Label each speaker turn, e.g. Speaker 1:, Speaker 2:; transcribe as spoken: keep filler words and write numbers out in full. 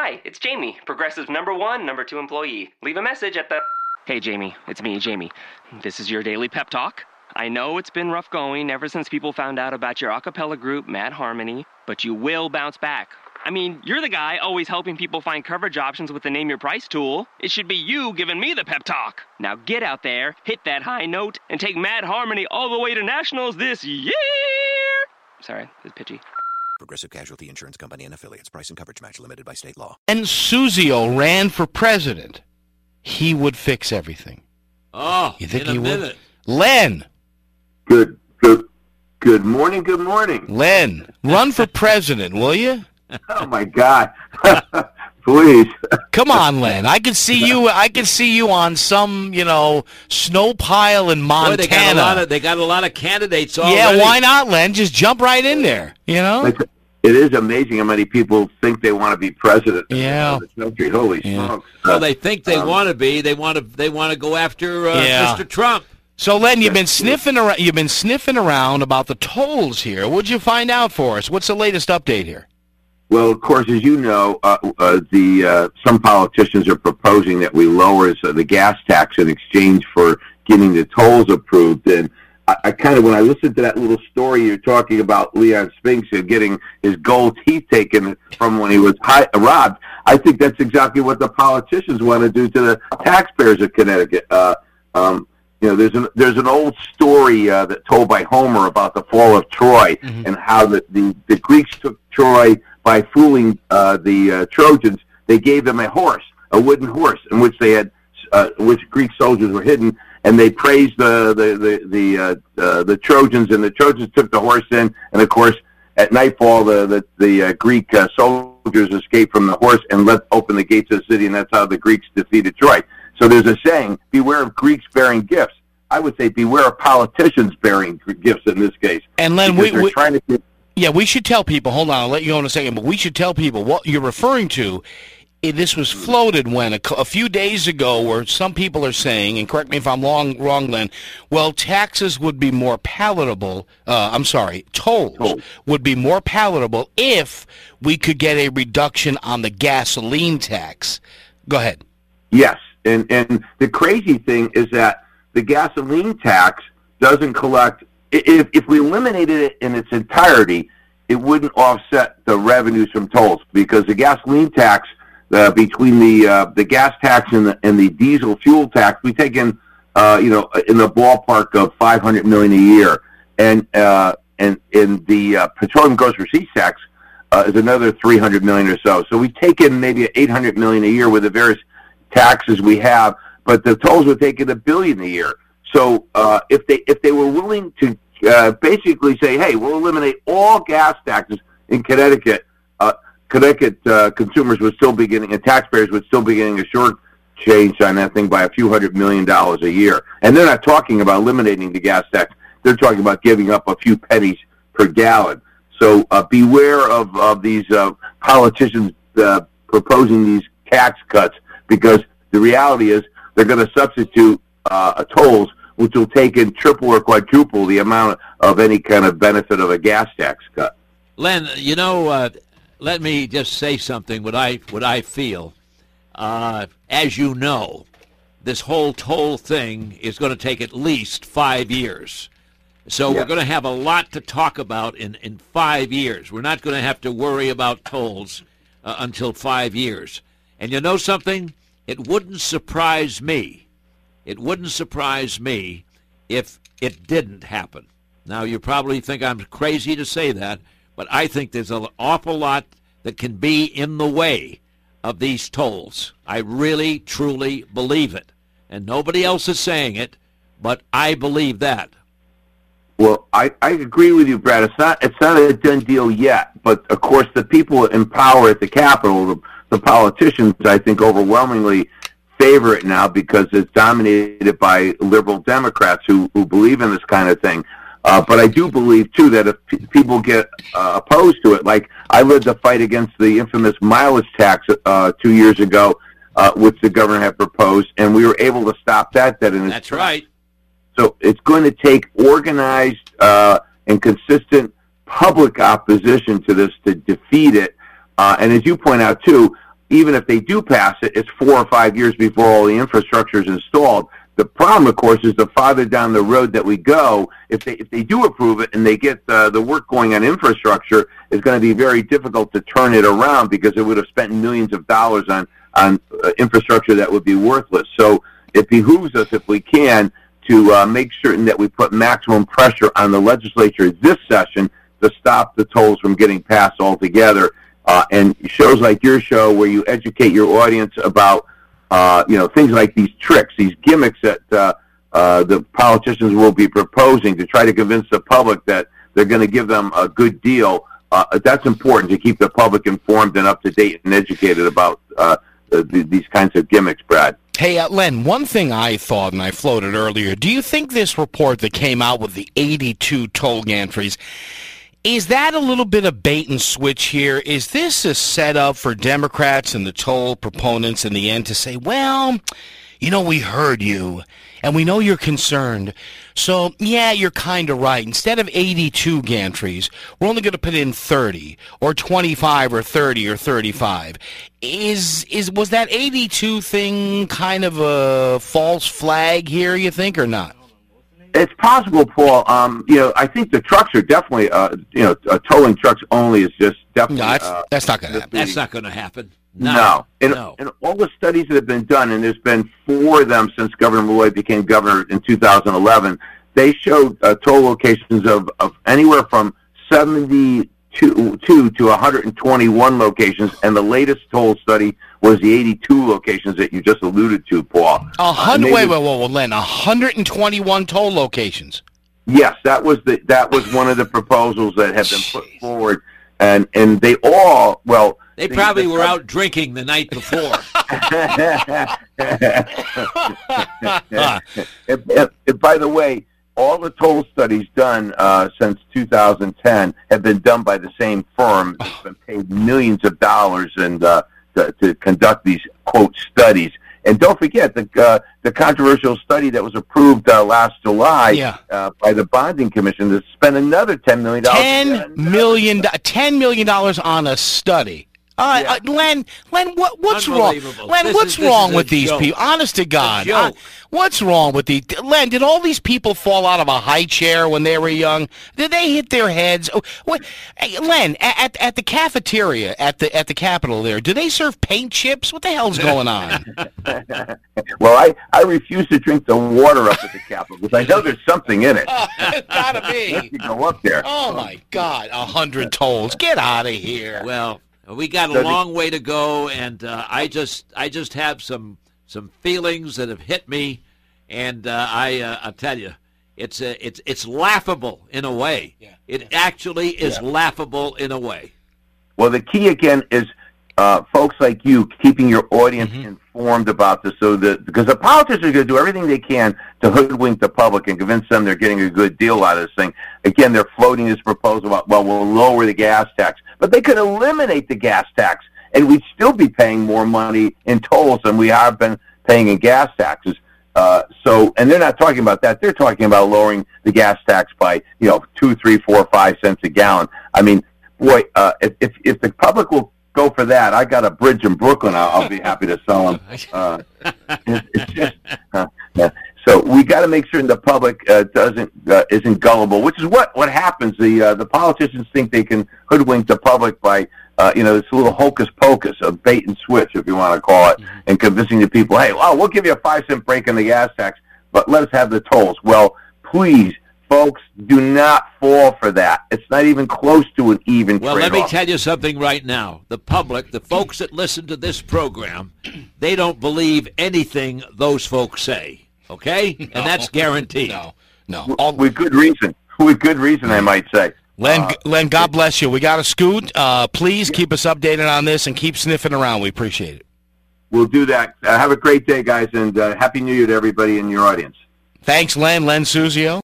Speaker 1: Hi, it's Jamie, Progressive number one, number two employee. Leave a message at the... Hey, Jamie, it's me, Jamie. This is your daily pep talk. I know it's been rough going ever since people found out about your a cappella group, Mad Harmony, but you will bounce back. I mean, you're the guy always helping people find coverage options with the Name Your Price tool. It should be you giving me the pep talk. Now get out there, hit that high note, and take Mad Harmony all the way to nationals this year! Sorry, it's pitchy.
Speaker 2: Progressive Casualty Insurance Company and Affiliates. Price and coverage match limited by state law.
Speaker 3: And Suzio ran for president, he would fix everything.
Speaker 4: Oh,
Speaker 3: you think
Speaker 4: in a
Speaker 3: he
Speaker 4: minute.
Speaker 3: would? Len.
Speaker 5: Good, good, good morning, good morning.
Speaker 3: Len, run for president, will you?
Speaker 5: Oh, my God. Please.
Speaker 3: Come on, Len. I could see you. I could see you on some, you know, snow pile in Montana.
Speaker 4: Boy, they got a lot of they got a lot of candidates already.
Speaker 3: Yeah, why not, Len? Just jump right in there. You know.
Speaker 5: It is amazing how many people think they want to be president.
Speaker 3: Yeah.
Speaker 5: In this country. Holy
Speaker 3: yeah.
Speaker 5: smokes.
Speaker 4: Well, they think they
Speaker 5: um,
Speaker 4: want to be. They want to. They want to go after uh,
Speaker 3: Yeah.
Speaker 4: Mister Trump.
Speaker 3: So, Len, you've been sniffing around. You've been sniffing around about the tolls here. What'd you find out for us? What's the latest update here?
Speaker 5: Well, of course, as you know, uh, uh, the uh, some politicians are proposing that we lower uh, the gas tax in exchange for getting the tolls approved. And I, I kind of, when I listened to that little story you're talking about, Leon Spinks uh, getting his gold teeth taken from when he was high, robbed, I think that's exactly what the politicians want to do to the taxpayers of Connecticut. Uh, um, you know, there's an there's an old story uh, that told by Homer about the fall of Troy mm-hmm. and how the, the, the Greeks took Troy. By fooling uh, the uh, Trojans, they gave them a horse, a wooden horse, in which they had, uh, which Greek soldiers were hidden, and they praised the the the the, uh, uh, the Trojans, and the Trojans took the horse in, and of course, at nightfall, the the, the uh, Greek uh, soldiers escaped from the horse and let open the gates of the city, and that's how the Greeks defeated Troy. So there's a saying: beware of Greeks bearing gifts. I would say beware of politicians bearing gifts in this case.
Speaker 3: And Len, we,
Speaker 5: they're
Speaker 3: we
Speaker 5: trying to.
Speaker 3: Yeah, we should tell people, hold on, I'll let you go in a second, but we should tell people what you're referring to. This was floated when a, a few days ago where some people are saying, and correct me if I'm wrong, wrong Len, well, taxes would be more palatable, uh, I'm sorry, tolls
Speaker 5: Tolls.
Speaker 3: would be more palatable if we could get a reduction on the gasoline tax. Go ahead.
Speaker 5: Yes, and, and the crazy thing is that the gasoline tax doesn't collect. If if we eliminated it in its entirety, it wouldn't offset the revenues from tolls because the gasoline tax, uh, between the uh, the gas tax and the and the diesel fuel tax, we take in uh, you know in the ballpark of five hundred million a year, and uh, and in the uh, petroleum gross receipts tax uh, is another three hundred million or so. So we take in maybe eight hundred million a year with the various taxes we have, but the tolls would take in a billion a year. So uh, if they if they were willing to uh, basically say, hey, we'll eliminate all gas taxes in Connecticut, uh, Connecticut uh, consumers would still be getting, and taxpayers would still be getting a short change on that thing by a few hundred million dollars a year. And they're not talking about eliminating the gas tax. They're talking about giving up a few pennies per gallon. So uh, beware of, of these uh, politicians uh, proposing these tax cuts because the reality is they're going to substitute uh, tolls, which will take in triple or quadruple the amount of any kind of benefit of a gas tax cut.
Speaker 4: Len, you know, uh, let me just say something, what I, what I feel. Uh, as you know, this whole toll thing is going to take at least five years. So
Speaker 5: Yeah.
Speaker 4: we're going to have a lot to talk about in, in five years. We're not going to have to worry about tolls uh, until five years. And you know something? It wouldn't surprise me. It wouldn't surprise me if it didn't happen. Now, you probably think I'm crazy to say that, but I think there's an awful lot that can be in the way of these tolls. I really, truly believe it. And nobody else is saying it, but I believe that.
Speaker 5: Well, I, I agree with you, Brad. It's not it's not a done deal yet, but of course the people in power at the Capitol, the, the politicians, I think overwhelmingly favor it now because it's dominated by liberal Democrats who, who believe in this kind of thing. Uh, but I do believe, too, that if p- people get uh, opposed to it, like I led the fight against the infamous mileage tax uh, two years ago, uh, which the governor had proposed, and we were able to stop that. That in its
Speaker 4: That's right.
Speaker 5: So it's going to take organized uh, and consistent public opposition to this to defeat it. Uh, and as you point out, too, even if they do pass it, it's four or five years before all the infrastructure is installed. The problem, of course, is the farther down the road that we go, if they if they do approve it and they get uh, the work going on infrastructure, it's going to be very difficult to turn it around because it would have spent millions of dollars on, on uh, infrastructure that would be worthless. So it behooves us, if we can, to uh, make certain that we put maximum pressure on the legislature this session to stop the tolls from getting passed altogether. Uh, and shows like your show where you educate your audience about Uh, you know, things like these tricks, these gimmicks that uh, uh, the politicians will be proposing to try to convince the public that they're going to give them a good deal. Uh, that's important to keep the public informed and up to date and educated about uh, the, the, these kinds of gimmicks, Brad.
Speaker 3: Hey, uh, Len, one thing I thought, and I floated earlier, do you think this report that came out with the eighty-two toll gantries, is that a little bit of bait and switch here? Is this a setup for Democrats and the toll proponents in the end to say, well, you know, we heard you, and we know you're concerned, so, yeah, you're kind of right. Instead of eighty-two gantries, we're only going to put in thirty, or twenty-five, or thirty, or thirty-five. Is is was that eighty-two thing kind of a false flag here, you think, or not?
Speaker 5: It's possible, Paul. Um, you know, I think the trucks are definitely, uh, you know, uh, tolling trucks only is just definitely.
Speaker 3: No, that's,
Speaker 5: uh,
Speaker 3: that's not going to happen.
Speaker 4: That's not going to happen. No.
Speaker 5: No. And,
Speaker 4: no.
Speaker 5: and all the studies that have been done, and there's been four of them since Governor Malloy became governor in two thousand eleven, they showed uh, toll locations of, of anywhere from seventy-two to one hundred twenty-one locations, and the latest toll study was the eighty-two locations that you just alluded to, Paul.
Speaker 3: A hundred.
Speaker 5: Uh,
Speaker 3: wait, wait, wait, wait, Len. one hundred twenty-one toll locations.
Speaker 5: Yes, that was the that was one of the proposals that have been put forward, and and they all well.
Speaker 4: They probably the, the, were out drinking the night before.
Speaker 5: and, and, and by the way, all the toll studies done uh, since two thousand ten have been done by the same firm. It's been paid millions of dollars and uh, to, to conduct these quote studies. And don't forget the uh, the controversial study that was approved uh, last July
Speaker 3: yeah.
Speaker 5: uh, by the Bonding Commission to spend another ten million dollars.
Speaker 3: Ten million, ten million dollars on a study. Uh,
Speaker 5: Yeah.
Speaker 3: uh, Len, Len, what, what's wrong? Len,
Speaker 4: This
Speaker 3: what's
Speaker 4: is- this
Speaker 3: wrong
Speaker 4: is a
Speaker 3: with these
Speaker 4: joke.
Speaker 3: people? Honest to God,
Speaker 4: joke.
Speaker 3: uh, what's wrong with the Len? Did all these people fall out of a high chair when they were young? Did they hit their heads? Oh, what, hey, Len, at at the cafeteria at the at the Capitol there, do they serve paint chips? What the hell's going on?
Speaker 5: Well, I, I refuse to drink the water up at the Capitol because I know there's something in it.
Speaker 3: Oh, it's gotta
Speaker 5: You
Speaker 3: be.
Speaker 5: go up there.
Speaker 3: Oh my God, a hundred tolls. Get out of here.
Speaker 4: Well, we got a
Speaker 5: So the-
Speaker 4: long way to go, and uh, I just I just have some some feelings that have hit me, and uh, I uh, I'll tell you, it's uh, it's it's laughable in a way.
Speaker 3: Yeah.
Speaker 4: It actually is laughable in a way.
Speaker 5: Well, the key again is uh, folks like you keeping your audience
Speaker 3: Mm-hmm.
Speaker 5: informed about this, so that because the politicians are going to do everything they can to hoodwink the public and convince them they're getting a good deal out of this thing. Again, they're floating this proposal about, well, we'll lower the gas tax, but they could eliminate the gas tax, and we'd still be paying more money in tolls than we have been paying in gas taxes. Uh, so, and they're not talking about that. They're talking about lowering the gas tax by, you know, two, three, four, five cents a gallon. I mean, boy, uh, if, if if the public will go for that, I got a bridge in Brooklyn. I'll, I'll be happy to sell them. Uh, it's, it's just, uh, yeah. So we got to make sure the public uh, doesn't uh, isn't gullible, which is what what happens. The uh, the politicians think they can hoodwink the public by uh, you know, this little hocus pocus of bait and switch, if you want to call it, mm-hmm. and convincing the people, hey, oh, we'll give you a five cent break in the gas tax, but let us have the tolls. Well, please, folks, do not fall for that. It's not even close to an even
Speaker 4: Well,
Speaker 5: trade-off.
Speaker 4: let me tell you something right now. The public, the folks that listen to this program, they don't believe anything those folks say. Okay?
Speaker 3: No,
Speaker 4: and that's guaranteed.
Speaker 3: No, no.
Speaker 5: All, with good reason. With good reason, I might say.
Speaker 3: Len,
Speaker 5: Uh,
Speaker 3: Len, God bless you. We got to scoot. Uh, please keep us updated on this and keep sniffing around. We appreciate it.
Speaker 5: We'll do that. Uh, have a great day, guys, and uh, Happy New Year to everybody in your audience.
Speaker 3: Thanks, Len. Len Suzio.